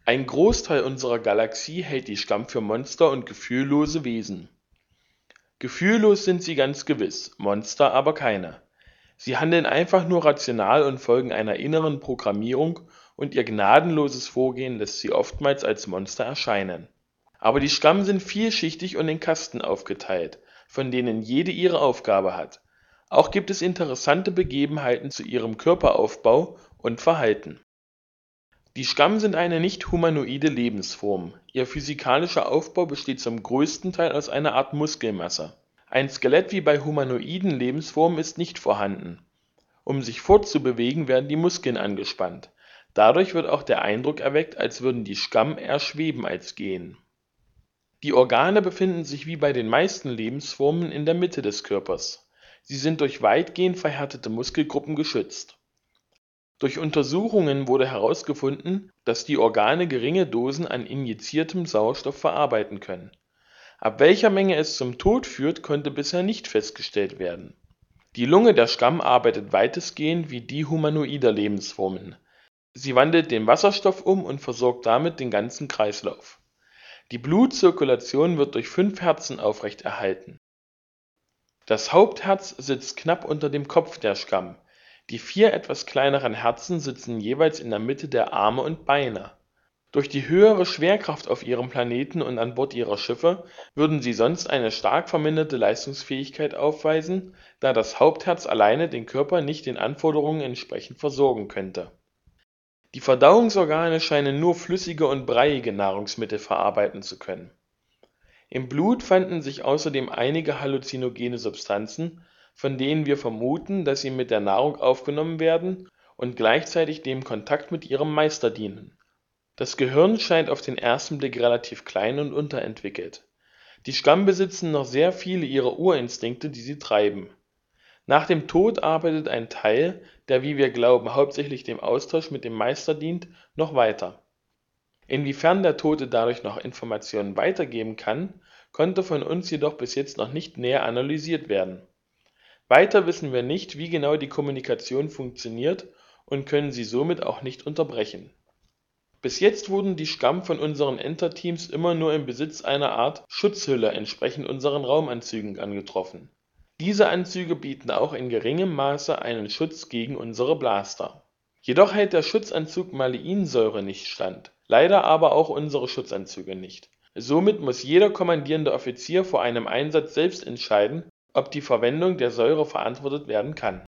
Ein Großteil unserer Galaxie hält die Scum für Monster und gefühllose Wesen. Gefühllos sind sie ganz gewiss, Monster aber keine. Sie handeln einfach nur rational und folgen einer inneren Programmierung, und ihr gnadenloses Vorgehen lässt sie oftmals als Monster erscheinen. Aber die Scum sind vielschichtig und in Kasten aufgeteilt, von denen jede ihre Aufgabe hat. Auch gibt es interessante Begebenheiten zu ihrem Körperaufbau und Verhalten. Die Scum sind eine nicht-humanoide Lebensform. Ihr physikalischer Aufbau besteht zum größten Teil aus einer Art Muskelmasse. Ein Skelett wie bei humanoiden Lebensformen ist nicht vorhanden. Um sich fortzubewegen, werden die Muskeln angespannt. Dadurch wird auch der Eindruck erweckt, als würden die Scum eher schweben als gehen. Die Organe befinden sich wie bei den meisten Lebensformen in der Mitte des Körpers. Sie sind durch weitgehend verhärtete Muskelgruppen geschützt. Durch Untersuchungen wurde herausgefunden, dass die Organe geringe Dosen an injiziertem Sauerstoff verarbeiten können. Ab welcher Menge es zum Tod führt, konnte bisher nicht festgestellt werden. Die Lunge der Scum arbeitet weitestgehend wie die humanoider Lebensformen. Sie wandelt den Wasserstoff um und versorgt damit den ganzen Kreislauf. Die Blutzirkulation wird durch 5 Herzen aufrechterhalten. Das Hauptherz sitzt knapp unter dem Kopf der Scum. Die 4 etwas kleineren Herzen sitzen jeweils in der Mitte der Arme und Beine. Durch die höhere Schwerkraft auf ihrem Planeten und an Bord ihrer Schiffe würden sie sonst eine stark verminderte Leistungsfähigkeit aufweisen, da das Hauptherz alleine den Körper nicht den Anforderungen entsprechend versorgen könnte. Die Verdauungsorgane scheinen nur flüssige und breiige Nahrungsmittel verarbeiten zu können. Im Blut fanden sich außerdem einige halluzinogene Substanzen, von denen wir vermuten, dass sie mit der Nahrung aufgenommen werden und gleichzeitig dem Kontakt mit ihrem Meister dienen. Das Gehirn scheint auf den ersten Blick relativ klein und unterentwickelt. Die Scum besitzen noch sehr viele ihrer Urinstinkte, die sie treiben. Nach dem Tod arbeitet ein Teil, der wie wir glauben hauptsächlich dem Austausch mit dem Meister dient, noch weiter. Inwiefern der Tote dadurch noch Informationen weitergeben kann, konnte von uns jedoch bis jetzt noch nicht näher analysiert werden. Weiter wissen wir nicht, wie genau die Kommunikation funktioniert und können sie somit auch nicht unterbrechen. Bis jetzt wurden die Scum von unseren Enter-Teams immer nur im Besitz einer Art Schutzhülle entsprechend unseren Raumanzügen angetroffen. Diese Anzüge bieten auch in geringem Maße einen Schutz gegen unsere Blaster. Jedoch hält der Schutzanzug Maleinsäure nicht stand, leider aber auch unsere Schutzanzüge nicht. Somit muss jeder kommandierende Offizier vor einem Einsatz selbst entscheiden, ob die Verwendung der Säure verantwortet werden kann